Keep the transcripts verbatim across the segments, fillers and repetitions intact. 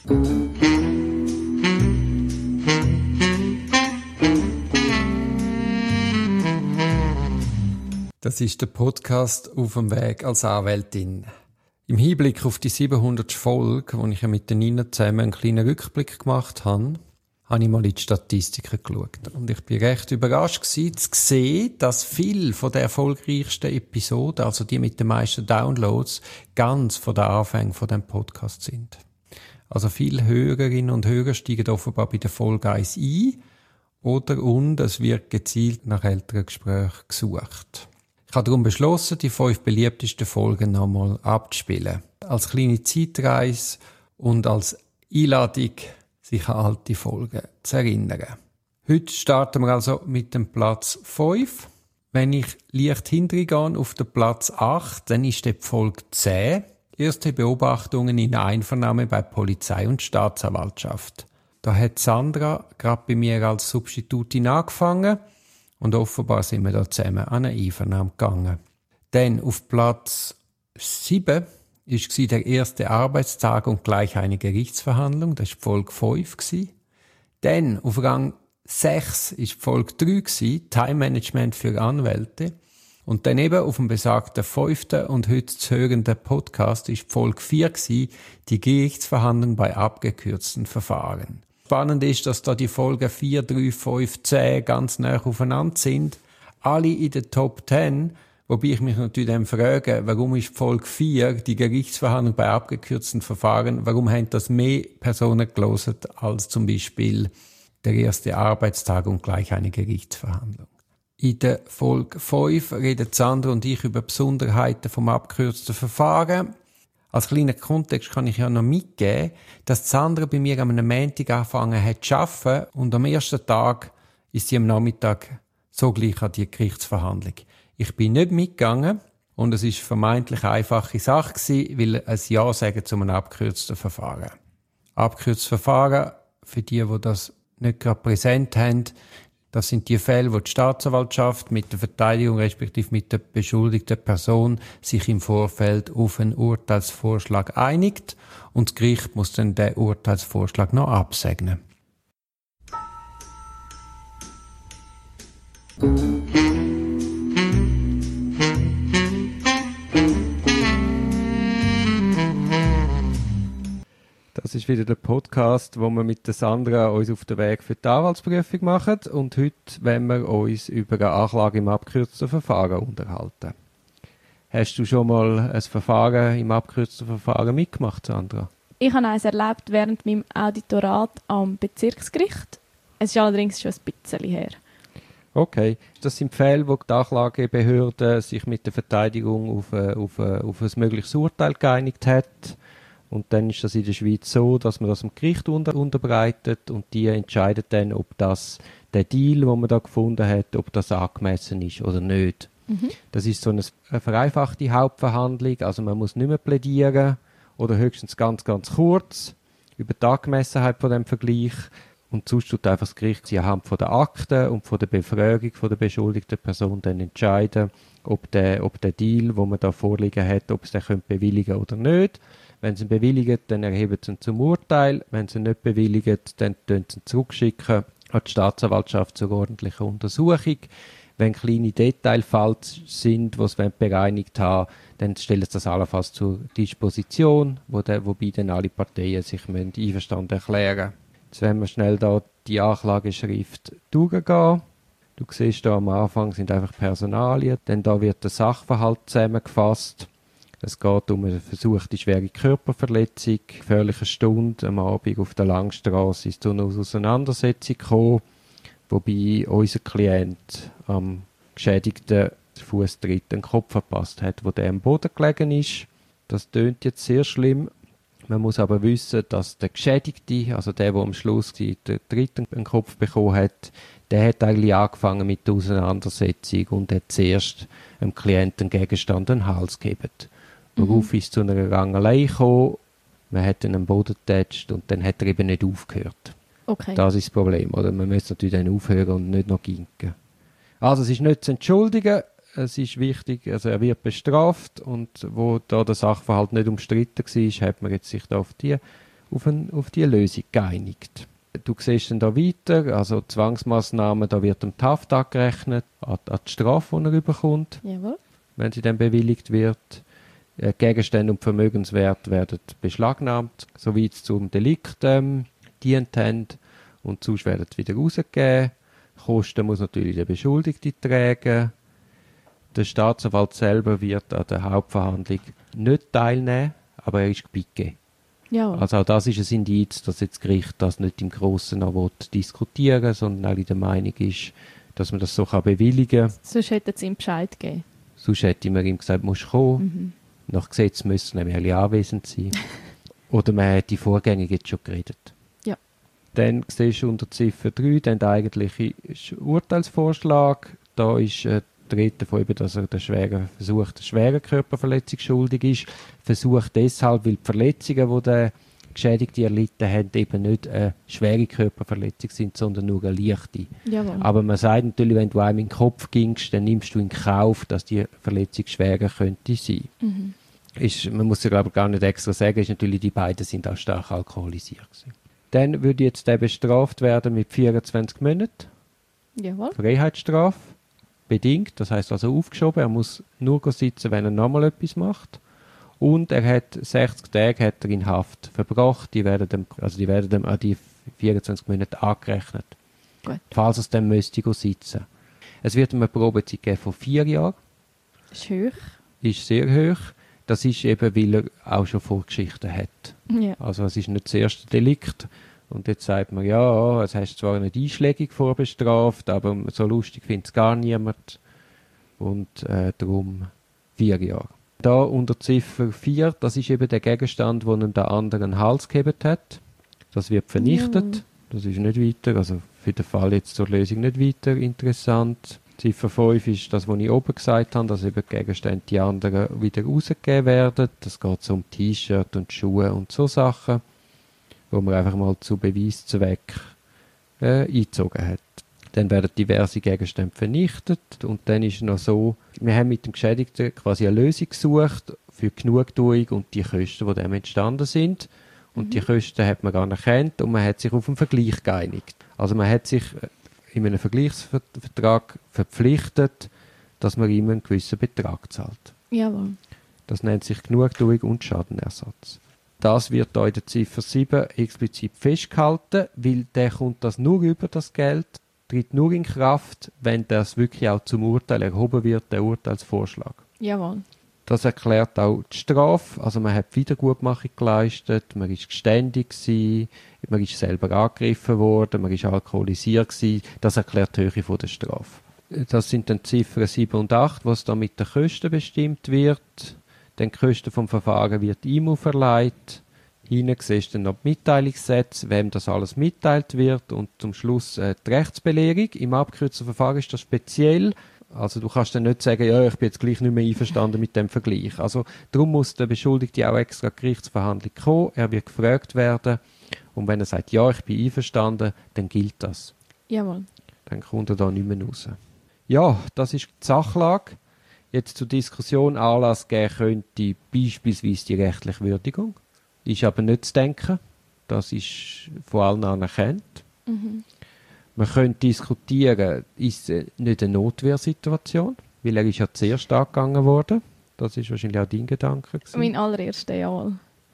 Das ist der Podcast «Auf dem Weg als Anwältin». Im Hinblick auf die siebenhundertste Folge, wo ich ja mit den Nina zusammen einen kleinen Rückblick gemacht habe, habe ich mal in die Statistiken geschaut. Und ich bin recht überrascht gewesen, zu sehen, dass viele von den erfolgreichsten Episoden, also die mit den meisten Downloads, ganz von den Anfängen von dem Podcast sind. Also viele Hörerinnen und Hörer steigen offenbar bei der Folge eins ein, oder und es wird gezielt nach älteren Gesprächen gesucht. Ich habe darum beschlossen, die fünf beliebtesten Folgen nochmal abzuspielen. Als kleine Zeitreise und als Einladung, sich an alte Folgen zu erinnern. Heute starten wir also mit dem Platz fünf. Wenn ich leicht hintergehe auf den Platz acht, dann ist die Folge zehn. Erste Beobachtungen in Einvernahme bei Polizei und Staatsanwaltschaft. Da hat Sandra gerade bei mir als Substitutin angefangen. Und offenbar sind wir da zusammen an eine Einvernahme gegangen. Dann auf Platz sieben war der erste Arbeitstag und gleich eine Gerichtsverhandlung. Das war Folge fünf. Dann auf Rang sechs war Folge drei, Time Management für Anwälte. Und dann eben auf dem besagten fünften und heute zu hörenden Podcast war Folge vier, die Gerichtsverhandlung bei abgekürzten Verfahren. Spannend ist, dass da die Folgen vier, drei, fünf, zehn ganz nah aufeinander sind. Alle in den Top zehn, wobei ich mich natürlich dann frage, warum ist Folge vier, die Gerichtsverhandlung bei abgekürzten Verfahren, warum haben das mehr Personen gelesen als zum Beispiel der erste Arbeitstag und gleich eine Gerichtsverhandlung. In der Folge fünf reden Sandra und ich über Besonderheiten vom abgekürzten Verfahren. Als kleiner Kontext kann ich ja noch mitgeben, dass Sandra bei mir am Montag angefangen hat zu arbeiten und am ersten Tag ist sie am Nachmittag so gleich an die Gerichtsverhandlung. Ich bin nicht mitgegangen und es ist vermeintlich eine einfache Sache gewesen, weil ein Ja sagen zu einem abgekürzten Verfahren. Abgekürztes Verfahren, für die, die das nicht gerade präsent haben, das sind die Fälle, wo die Staatsanwaltschaft mit der Verteidigung respektive mit der beschuldigten Person sich im Vorfeld auf einen Urteilsvorschlag einigt und das Gericht muss dann den Urteilsvorschlag noch absegnen. Das ist wieder der Podcast, wo wir mit der Sandra uns auf den Weg für die Anwaltsprüfung machen. Und heute wollen wir uns über eine Anklage im abgekürzten Verfahren unterhalten. Hast du schon mal ein Verfahren im abgekürzten Verfahren mitgemacht, Sandra? Ich habe eines erlebt während meinem Auditorat am Bezirksgericht. Es ist allerdings schon ein bisschen her. Okay, das sind Fälle, wo die Anklagebehörde sich mit der Verteidigung auf, äh, auf, äh, auf ein mögliches Urteil geeinigt hat. Und dann ist das in der Schweiz so, dass man das dem Gericht unter, unterbreitet und die entscheidet dann, ob das, der Deal, den man da gefunden hat, ob das angemessen ist oder nicht. Mhm. Das ist so eine, eine vereinfachte Hauptverhandlung, also man muss nicht mehr plädieren oder höchstens ganz, ganz kurz über die Angemessenheit von dem Vergleich. Und sonst tut einfach das Gericht anhand von der Akten und von der Befragung von der beschuldigten Person dann entscheiden, ob der, ob der Deal, den man da vorliegen hat, ob es den bewilligen oder nicht. Wenn sie ihn bewilligen, dann erheben sie ihn zum Urteil. Wenn sie ihn nicht bewilligen, dann schicken sie ihn zurückschicken an die Staatsanwaltschaft zur ordentlichen Untersuchung. Wenn kleine Detailfälle sind, die sie bereinigt haben, dann stellen sie das allenfalls zur Disposition, wo der, wobei dann alle Parteien sich einverstanden erklären müssen. Jetzt werden wir schnell da die Anklageschrift durchgehen. Du siehst da am Anfang sind einfach Personalien, dann da wird der Sachverhalt zusammengefasst. Es geht um eine versuchte schwere Körperverletzung, gefährliche Stunde am Abend auf der Langstrasse ist zu einer Auseinandersetzung gekommen, wobei unser Klient am geschädigten Fußtritt einen Kopf verpasst hat, wo der am Boden gelegen ist. Das tönt jetzt sehr schlimm. Man muss aber wissen, dass der Geschädigte, also der, der am Schluss den dritten einen Kopf bekommen hat, der hat eigentlich angefangen mit der Auseinandersetzung und hat zuerst dem Klienten einen Gegenstand an den Hals gegeben. Worauf mhm. ist zu einer Rangelei gekommen, man hat ihn am Boden getatscht und dann hat er eben nicht aufgehört. Okay. Das ist das Problem, oder? Man muss natürlich dann aufhören und nicht noch ginken. Also es ist nicht zu entschuldigen, es ist wichtig, also er wird bestraft und wo da der Sachverhalt nicht umstritten war, hat man jetzt sich da auf die auf, ein, auf die Lösung geeinigt. Du siehst dann da weiter, also Zwangsmaßnahmen, da wird ihm die Haft angerechnet, an, an die Strafe, die er bekommt, Jawohl. wenn sie dann bewilligt wird. Äh, Gegenstände und Vermögenswert werden beschlagnahmt, soweit es zum Delikt ähm, dient haben, und sonst werden sie wieder rausgegeben. Kosten muss natürlich der Beschuldigte tragen. Der Staatsanwalt selber wird an der Hauptverhandlung nicht teilnehmen, aber er ist gebeten. Jawohl. Also auch das ist ein Indiz, dass jetzt das Gericht das nicht im Grossen noch will diskutieren, sondern auch in der Meinung ist, dass man das so kann bewilligen kann. Sonst hätte es ihm Bescheid gegeben. Sonst hätte man ihm gesagt, musst du kommen. Mhm. Nach Gesetz müssen nämlich alle anwesend sein. Oder man hat die Vorgänge jetzt schon geredet. Ja. Dann siehst du unter Ziffer drei den eigentlichen Urteilsvorschlag. Da ist äh, die Rede davon, dass er der schwere, versucht, schwere Körperverletzung schuldig ist. Versucht deshalb, weil die Verletzungen, die der Geschädigte erlitten hat, eben nicht eine schwere Körperverletzung sind, sondern nur eine leichte. Jawohl. Aber man sagt natürlich, wenn du einem in den Kopf gingst, dann nimmst du in Kauf, dass die Verletzung schwerer könnte sein. Mhm. Ist, man muss ja glaube ich gar nicht extra sagen, ist natürlich, die beiden sind auch stark alkoholisiert gewesen. Dann würde jetzt der bestraft werden mit vierundzwanzig Monaten Jawohl. Freiheitsstrafe. Bedingt, das heißt also aufgeschoben, er muss nur sitzen, wenn er nochmal etwas macht. Und er hat sechzig Tage hat er in Haft verbracht, die werden dem, also die werden dem an die vierundzwanzig Monate angerechnet. Gut. Falls er es dann müsste go sitzen. Es wird ihm eine Probezeit geben von vier Jahren. Ist hoch. Ist sehr hoch. Das ist eben, weil er auch schon Vorgeschichten hat. Ja. Also es ist nicht das erste Delikt. Und jetzt sagt man, ja, es hast zwar nicht einschlägig vorbestraft, aber so lustig findet es gar niemand. Und äh, darum vier Jahre. Da unter Ziffer vier, das ist eben der Gegenstand, der ihm der anderen Hals gehebt hat. Das wird vernichtet. Ja. Das ist nicht weiter, also für den Fall jetzt zur Lösung nicht weiter interessant. Ziffer fünf ist das, was ich oben gesagt habe, dass eben die Gegenstände die anderen wieder rausgegeben werden. Das geht so um T-Shirt und Schuhe und so Sachen, wo man einfach mal zu Beweiszweck äh, eingezogen hat. Dann werden diverse Gegenstände vernichtet und dann ist es noch so, wir haben mit dem Geschädigten quasi eine Lösung gesucht für die Genugtuung und die Kosten, die dem entstanden sind. Und Mhm. die Kosten hat man gar nicht erkannt und man hat sich auf einen Vergleich geeinigt. Also man hat sich in einem Vergleichsvertrag verpflichtet, dass man ihm einen gewissen Betrag zahlt. Jawohl. Das nennt sich Genugtuung und Schadenersatz. Das wird da in der Ziffer sieben explizit festgehalten, weil der kommt das nur über das Geld, tritt nur in Kraft, wenn das wirklich auch zum Urteil erhoben wird, der Urteilsvorschlag. Jawohl. Das erklärt auch die Strafe, also man hat Wiedergutmachung geleistet, man ist geständig gewesen, man ist selber angegriffen worden, man ist alkoholisiert gewesen, das erklärt die Höhe von der Strafe. Das sind dann Ziffern sieben und acht, was da mit den Kosten bestimmt wird. Den Kosten vom Verfahren wird ihm auferlegt. Hinten siehst du dann noch die Mitteilungssätze, wem das alles mitteilt wird und zum Schluss äh, die Rechtsbelehrung. Im abgekürzten Verfahren ist das speziell. Also du kannst dann nicht sagen, ja, ich bin jetzt gleich nicht mehr einverstanden mit dem Vergleich. Also darum muss der Beschuldigte auch extra Gerichtsverhandlung kommen. Er wird gefragt werden und wenn er sagt, ja, ich bin einverstanden, dann gilt das. Jawohl. Dann kommt er da nicht mehr raus. Ja, das ist die Sachlage. Jetzt zur Diskussion Anlass geben könnte beispielsweise die rechtliche Würdigung. Ist aber nicht zu denken. Das ist von allen anerkannt. Mhm. Man könnte diskutieren, ist es nicht eine Notwehrsituation? Weil er ist ja zuerst angegangen worden. Das ist wahrscheinlich auch dein Gedanke gewesen. Mein allererster, jawohl.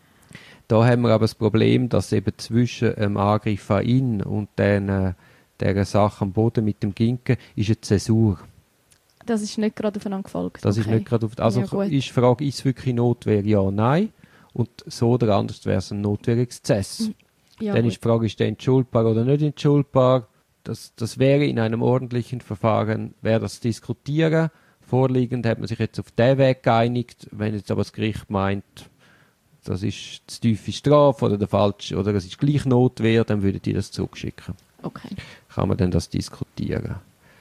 Da haben wir aber das Problem, dass eben zwischen dem Angriff an ihn und den, äh, dieser Sache am Boden mit dem Ginken ist eine Zäsur. Das ist nicht gerade aufeinander gefolgt. Das okay. ist nicht gerade auf, also Ja, gut. ist die Frage, ist es wirklich Notwehr, ja, nein? Und so oder anders wäre es ein Notwehrexzess. Ja, Dann gut. ist die Frage, ist der entschuldbar oder nicht entschuldbar? Das, das wäre in einem ordentlichen Verfahren, wäre das zu diskutieren. Vorliegend hat man sich jetzt auf den Weg geeinigt. Wenn jetzt aber das Gericht meint, das ist zu tiefe Strafe oder der falsche, oder es ist gleich Notwehr, dann würden die das zurückschicken. Okay. Kann man dann das diskutieren.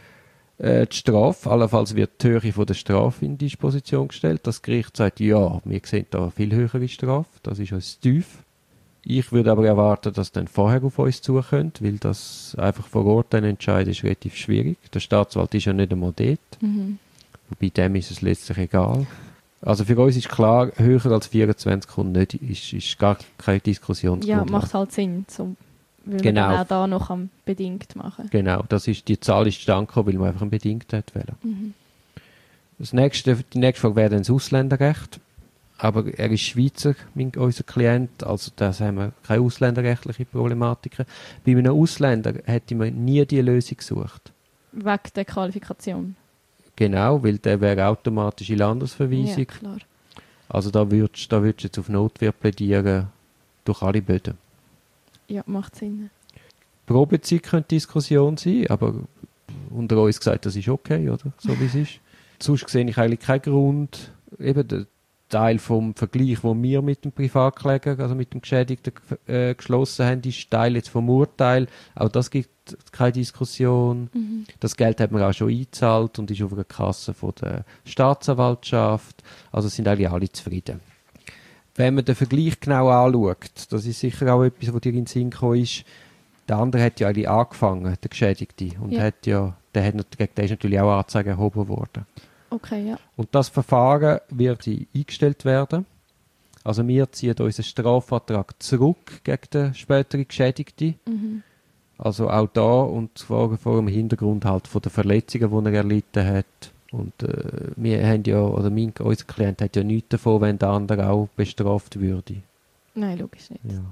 Äh, die Strafe, allenfalls wird die Höhe von der Strafe in Disposition gestellt. Das Gericht sagt, ja, wir sehen da eine viel höhere Strafe, das ist uns zu tief. Ich würde aber erwarten, dass dann vorher auf uns zukommt, weil das einfach vor Ort ein Entscheid ist relativ schwierig. Der Staatsanwalt ist ja nicht einmal dort. Mhm. Bei dem ist es letztlich egal. Also für uns ist klar, höher als vierundzwanzig kommt nicht, ist, ist gar keine Diskussionsgrundlage. Ja, macht halt Sinn, so, weil Genau. man dann auch da noch am bedingt machen. Genau, das ist, die Zahl ist zustande gekommen, weil man einfach einen bedingt hat wollen. Mhm. Das nächste, die nächste Frage wäre dann das Ausländerrecht. Aber er ist Schweizer, mein, unser Klient, also da haben wir keine ausländerrechtliche Problematiken. Bei einem Ausländer hätte man nie die Lösung gesucht. Wegen der Qualifikation. Genau, weil der wäre automatische Landesverweisung. Ja, klar. Also da würdest da würdest du jetzt auf Notwehr plädieren, durch alle Böden. Ja, macht Sinn. Probezeit könnte Diskussion sein, aber unter uns gesagt, das ist okay, oder? So wie es ist. Sonst sehe ich eigentlich keinen Grund. Eben der Teil vom Vergleich, den wir mit dem Privatkläger, also mit dem Geschädigten äh, geschlossen haben, ist Teil jetzt vom Urteil. Auch das gibt keine Diskussion. Mhm. Das Geld hat man auch schon eingezahlt und ist auf der Kasse von der Staatsanwaltschaft. Also sind eigentlich alle zufrieden. Wenn man den Vergleich genau anschaut, das ist sicher auch etwas, was dir in den Sinn gekommen ist, der andere hat ja eigentlich angefangen, der Geschädigte. Und Ja. hat ja, der, hat, der ist natürlich auch Anzeige erhoben worden. Okay, ja. Und das Verfahren wird eingestellt werden. Also wir ziehen unseren Strafvertrag zurück gegen den späteren Geschädigten. Mhm. Also auch da und zwar vor dem Hintergrund halt von den Verletzungen, die er erlitten hat. Und äh, wir haben ja, oder mein, unser Klient hat ja nichts davon, wenn der andere auch bestraft würde. Nein, logisch nicht. Ja,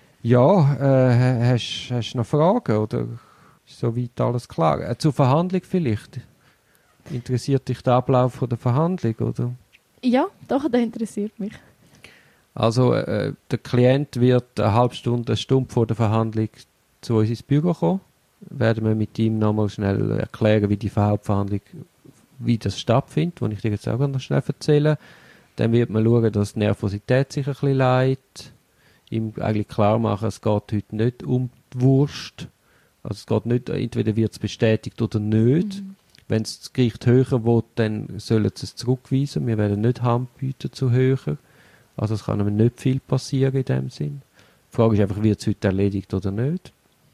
ja äh, hast, hast du noch Fragen oder ist soweit alles klar? Äh, zur Verhandlung vielleicht? Interessiert dich der Ablauf von der Verhandlung, oder? Ja, doch, der interessiert mich. Also äh, der Klient wird eine halbe Stunde, eine Stunde vor der Verhandlung zu uns ins Büro kommen. Werden wir mit ihm nochmal schnell erklären, wie die Hauptverhandlung, wie das stattfindet, was ich dir jetzt auch noch schnell erzählen. Dann wird man schauen, dass die Nervosität sich ein bisschen leidet. Ihm eigentlich klar machen, es geht heute nicht um die Wurst. Also es geht nicht, entweder wird es bestätigt oder nicht. Mhm. Wenn es das Gericht höher will, dann sollen sie es zurückweisen. Wir werden nicht Hand bieten zu höher. Also es kann nicht viel passieren in dem Sinn. Die Frage ist einfach, wird es heute erledigt oder nicht.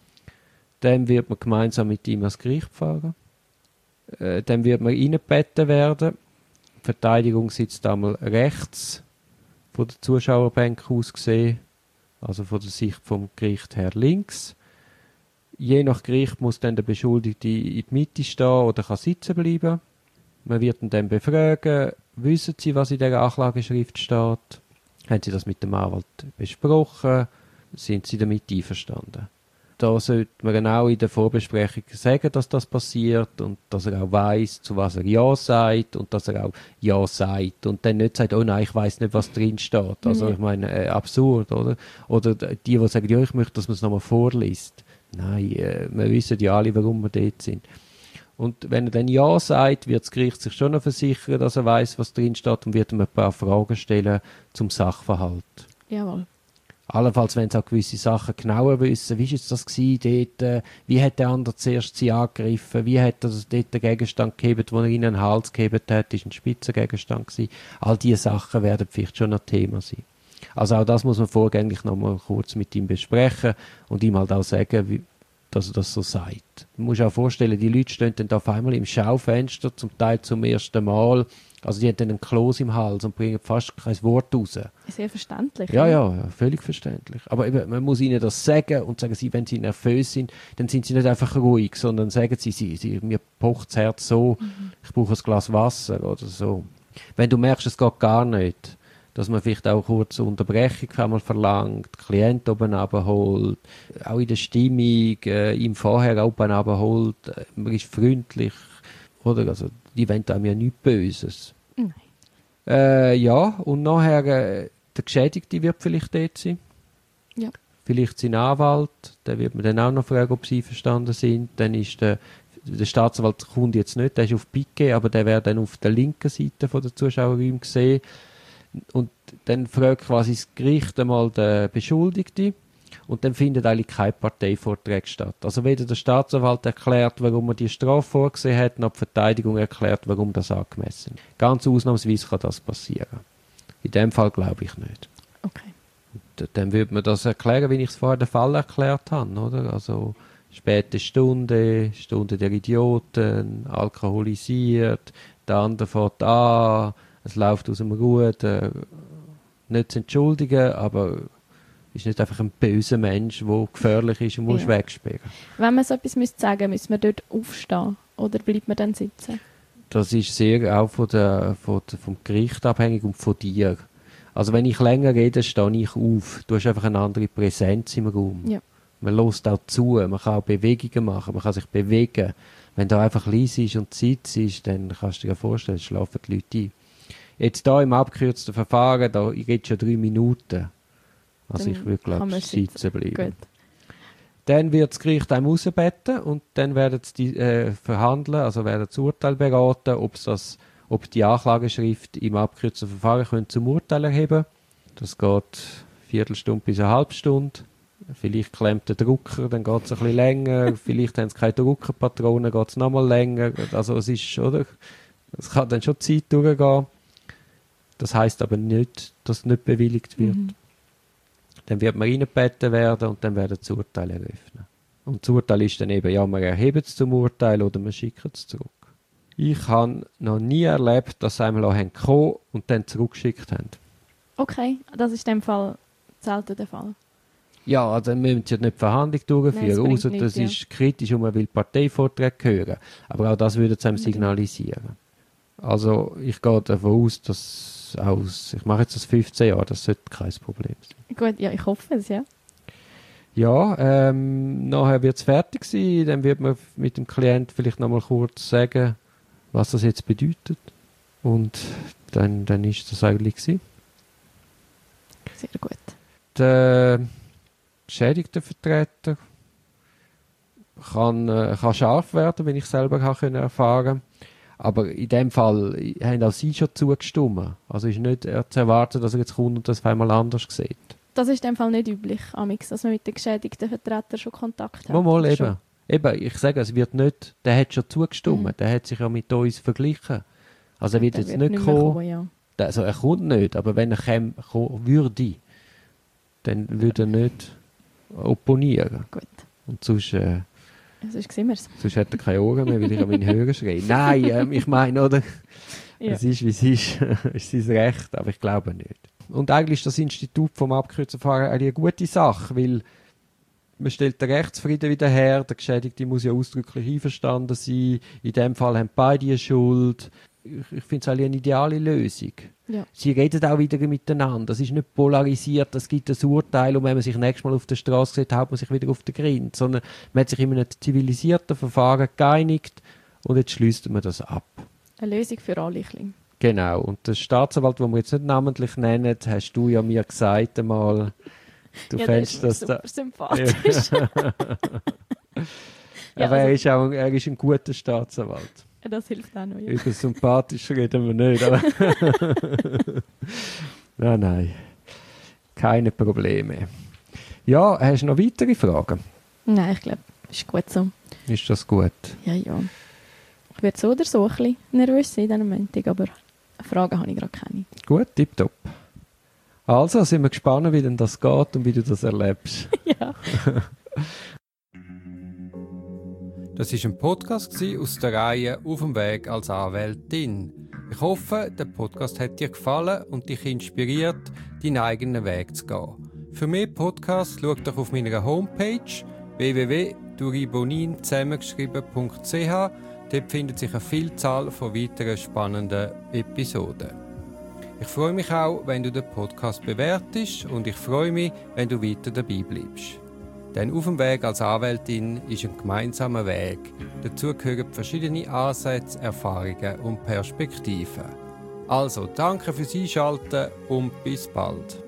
Dann wird man gemeinsam mit ihm ans Gericht fahren. Äh, dann wird man reingebeten werden. Die Verteidigung sitzt einmal rechts von der Zuschauerbank aus gesehen, also von der Sicht vom Gericht her links. Je nach Gericht muss dann der Beschuldigte in die Mitte stehen oder kann sitzen bleiben. Man wird ihn dann befragen, wissen Sie, was in der Anklageschrift steht? Haben Sie das mit dem Anwalt besprochen? Sind Sie damit einverstanden? Da sollte man genau in der Vorbesprechung sagen, dass das passiert und dass er auch weiss, zu was er Ja sagt und dass er auch Ja sagt und dann nicht sagt, oh nein, ich weiss nicht, was drin steht. Also Ja. ich meine, äh, absurd, oder? Oder die, die sagen, ja, ich möchte, dass man es nochmal vorliest. Nein, äh, wir wissen ja alle, warum wir dort sind. Und wenn er dann Ja sagt, wird das Gericht sich schon noch versichern, dass er weiss, was drin steht und wird ihm ein paar Fragen stellen zum Sachverhalt. Jawohl. Allenfalls, wenn sie auch gewisse Sachen genauer wissen, wie war jetzt das gewesen, dort, äh, wie hat der andere zuerst sie angegriffen, wie hat er dort den Gegenstand gegeben, den er ihnen den Hals gegeben hat, ist ein Spitzengegenstand gewesen. All diese Sachen werden vielleicht schon noch Thema sein. Also auch das muss man vorgängig noch mal kurz mit ihm besprechen und ihm halt auch sagen, wie, dass er das so sagt. Man muss sich auch vorstellen, die Leute stehen dann auf einmal im Schaufenster, zum Teil zum ersten Mal. Also die haben dann einen Kloß im Hals und bringen fast kein Wort raus. Sehr verständlich. Ja, ne? ja, ja, völlig verständlich. Aber eben, man muss ihnen das sagen und sagen sie, wenn sie nervös sind, dann sind sie nicht einfach ruhig, sondern sagen sie, sie, sie mir pocht das Herz so, Mhm. ich brauche ein Glas Wasser oder so. Wenn du merkst, es geht gar nicht, dass man vielleicht auch kurz eine Unterbrechung einmal verlangt, den Klient oben abholt, auch in der Stimmung, äh, ihm vorher oben abholt, äh, man ist freundlich, oder? Also, die wollen einem ja nichts Böses. Nein. Äh, ja, und nachher, äh, der Geschädigte wird vielleicht dort sein. Ja. Vielleicht sein Anwalt, der wird man dann auch noch fragen, ob sie verstanden sind. Dann ist der, der Staatsanwalt kommt jetzt nicht, der ist auf Piquet, aber der wird dann auf der linken Seite von der Zuschauerräume gesehen. Und dann fragt quasi das Gericht einmal den Beschuldigten und dann findet eigentlich kein Parteivortrag statt. Also weder der Staatsanwalt erklärt, warum er die Strafe vorgesehen hat, noch die Verteidigung erklärt, warum das angemessen ist. Ganz ausnahmsweise kann das passieren. In dem Fall glaube ich nicht. Okay. Und dann würde man das erklären, wie ich es vorher den Fall erklärt habe, oder? Also späte Stunde, Stunde der Idioten, alkoholisiert, der andere fährt an, es läuft aus dem Ruder, nicht zu entschuldigen, aber ist nicht einfach ein böser Mensch, der gefährlich ist und muss Ja. wegsperren. Wenn man so etwas müsste sagen, müsste man dort aufstehen oder bleibt man dann sitzen? Das ist sehr auch von der, von der, vom Gericht abhängig und von dir. Also wenn ich länger rede, stehe ich auf. Du hast einfach eine andere Präsenz im Raum. Ja. Man hört auch zu, man kann auch Bewegungen machen, man kann sich bewegen. Wenn da einfach leise ist und Zeit ist, dann kannst du dir vorstellen, schlafen die Leute ein. Jetzt hier im abgekürzten Verfahren, da geht schon drei Minuten. Also Dann ich würde, kann glaube man ich, sitzen bleiben. Gut. Dann wird das Gericht einem rausbeten und dann werden sie die, äh, verhandeln, also werden das Urteil beraten, ob das, ob die Anklageschrift im abgekürzten Verfahren können zum Urteil erheben. Das geht eine Viertelstunde bis eine halbe Stunde. Vielleicht klemmt der Drucker, dann geht es ein bisschen länger. Vielleicht haben sie keine Druckerpatronen, geht es nochmal länger. Also es ist, oder? Es kann dann schon Zeit durchgehen. Das heisst aber nicht, dass es nicht bewilligt wird. Mhm. Dann wird man reingebeten werden und dann werden das Urteil eröffnen. Und das Urteil ist dann eben, ja, man erhebt es zum Urteil oder man schickt es zurück. Ich habe noch nie erlebt, dass sie einmal kommen und dann zurückgeschickt haben. Okay, das ist in dem Fall selten der Fall. Ja, also dann müssen sie nicht die Verhandlung durchführen, Nein, es außer bringt das nichts, ist kritisch und man will Parteivorträge hören. Aber auch das würde sie einem Unbedingt. signalisieren. Also ich gehe davon aus, dass aus, ich mache jetzt das fünfzehn Jahre, das sollte kein Problem sein. Gut, ja, ich hoffe es, ja. Ja, ähm, nachher wird es fertig sein, dann wird man mit dem Klient vielleicht nochmal kurz sagen, was das jetzt bedeutet. Und dann, dann ist das eigentlich gewesen. Sehr gut. Der Geschädigtenvertreter kann, äh, kann scharf werden, wenn ich selber habe können erfahren. Aber in dem Fall haben auch sie schon zugestimmt. Also ist nicht äh, zu erwarten, dass er jetzt kommt und das auf einmal anders sieht. Das ist in dem Fall nicht üblich, Amix, dass man mit den geschädigten Vertretern schon Kontakt hat. Mal, mal eben. Schon. Eben, ich sage, es wird nicht, der hat schon zugestimmt, Mhm. der hat sich ja mit uns verglichen. Also er wird Der jetzt wird nicht mehr kommen, kommen, ja. Der- also er kommt nicht, aber wenn er käme, kommen würde, dann würde er nicht opponieren. Gut. Und sonst, äh, Sonst sehen wir es. sonst hat er keine Ohren mehr, weil ich an meinen Hörer schreie. Nein, ähm, ich meine, oder? Ja. Es ist, wie es ist. Es ist sein Recht, aber ich glaube nicht. Und eigentlich ist das Institut vom abgekürzten Verfahren eine gute Sache, weil man stellt den Rechtsfrieden wieder her, der Geschädigte muss ja ausdrücklich einverstanden sein, in dem Fall haben beide eine Schuld. Ich, ich finde es eigentlich eine ideale Lösung. Ja. Sie reden auch wieder miteinander, es ist nicht polarisiert, es gibt ein Urteil und wenn man sich nächstes Mal auf der Straße sieht, haut man sich wieder auf den Grind, sondern man hat sich in einem zivilisierten Verfahren geeinigt und jetzt schließt man das ab. Eine Lösung für alle Kleine. Genau, und der Staatsanwalt, den wir jetzt nicht namentlich nennen, hast du ja mir gesagt einmal, du ja, fändest der das... ist Da, super sympathisch. Ja, aber er, also- ist auch, er ist ein guter Staatsanwalt. Das hilft auch noch. Ja. Über sympathisch reden wir nicht, aber... nein, nein. Keine Probleme. Ja, hast du noch weitere Fragen? Nein, ich glaube, ist gut so. Ist das gut? Ja, ja. Ich werde so oder so ein bisschen nervös sein in diesem Moment, aber Fragen habe ich gerade keine. Gut, tipptopp. Also, sind wir gespannt, wie denn das geht und wie du das erlebst. Ja. Das war ein Podcast aus der Reihe «Auf dem Weg als Anwältin». Ich hoffe, der Podcast hat dir gefallen und dich inspiriert, deinen eigenen Weg zu gehen. Für mehr Podcasts schau doch auf meiner Homepage w w w punkt duribonin zusammengeschrieben punkt c h. Dort findet sich eine Vielzahl von weiteren spannenden Episoden. Ich freue mich auch, wenn du den Podcast bewertest und ich freue mich, wenn du weiter dabei bleibst. Denn «Auf dem Weg als Anwältin» ist ein gemeinsamer Weg. Dazu gehören verschiedene Ansätze, Erfahrungen und Perspektiven. Also, danke fürs Einschalten und bis bald.